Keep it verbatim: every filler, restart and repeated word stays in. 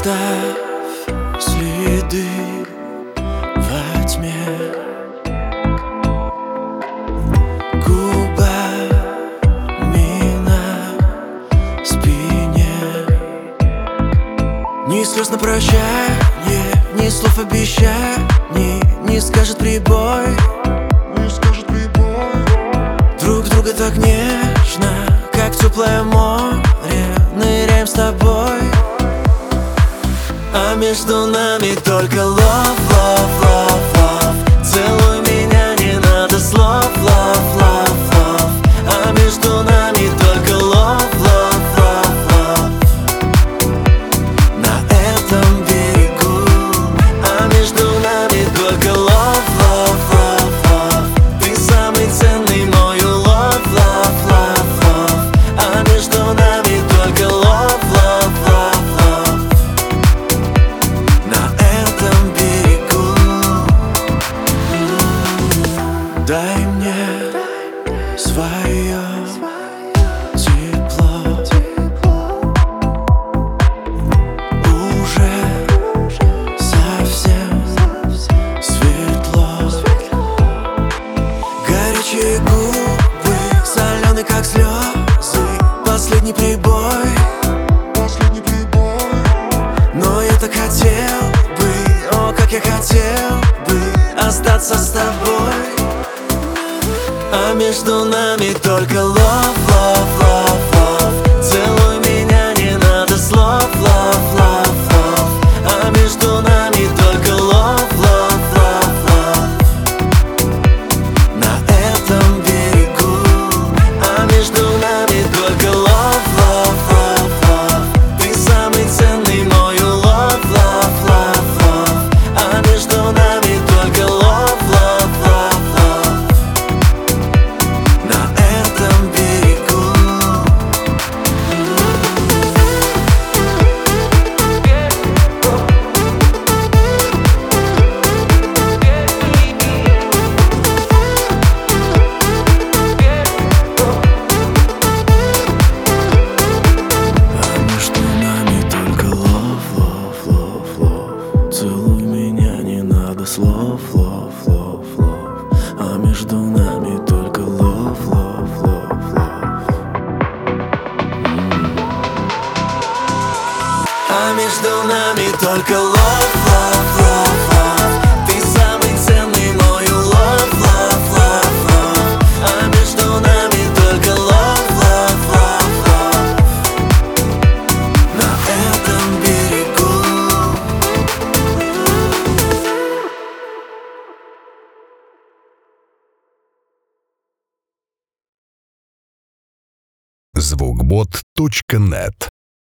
Оставь следы во тьме, губами на спине. Ни слез на прощанье, ни слов обещаний, не скажет прибой, не скажет прибой. Друг друга так нежно, как теплое море, ныряем с тобой. А между нами только love, love, love, love. Целуй меня, не надо слов, love, love, love. А между нами только love, love, love, love. На этом берегу. А между нами только love, love, love, love. Ты самый ценный мой love, love, love, love. А между нами только love, love, love, love. На этом берегу. Дай мне свое тепло. Уже совсем светло. Горячие губы, соленые как слезы. Последний прибой, последний прибой. Но я так хотел бы, о, как я хотел бы остаться с тобой. А между нами только love, love, love, love. Целуй меня, не надо слов, love, love, love. А между нами только love, love, love, love. На этом берегу. А между нами только love, love, love, love. Ты самый ценный мой love, love, love, love. А между нами только love, love, love, love. На этом берегу. А между нами только love, love, love, love. Целуй меня, не надо слов, love, love, love. А между нами только love, love, love, love. А между нами только love, love, love, love. Ты самый ценный мой love, love, love, love. А между нами только love, love, love, love. На этом берегу. звукбот точка нет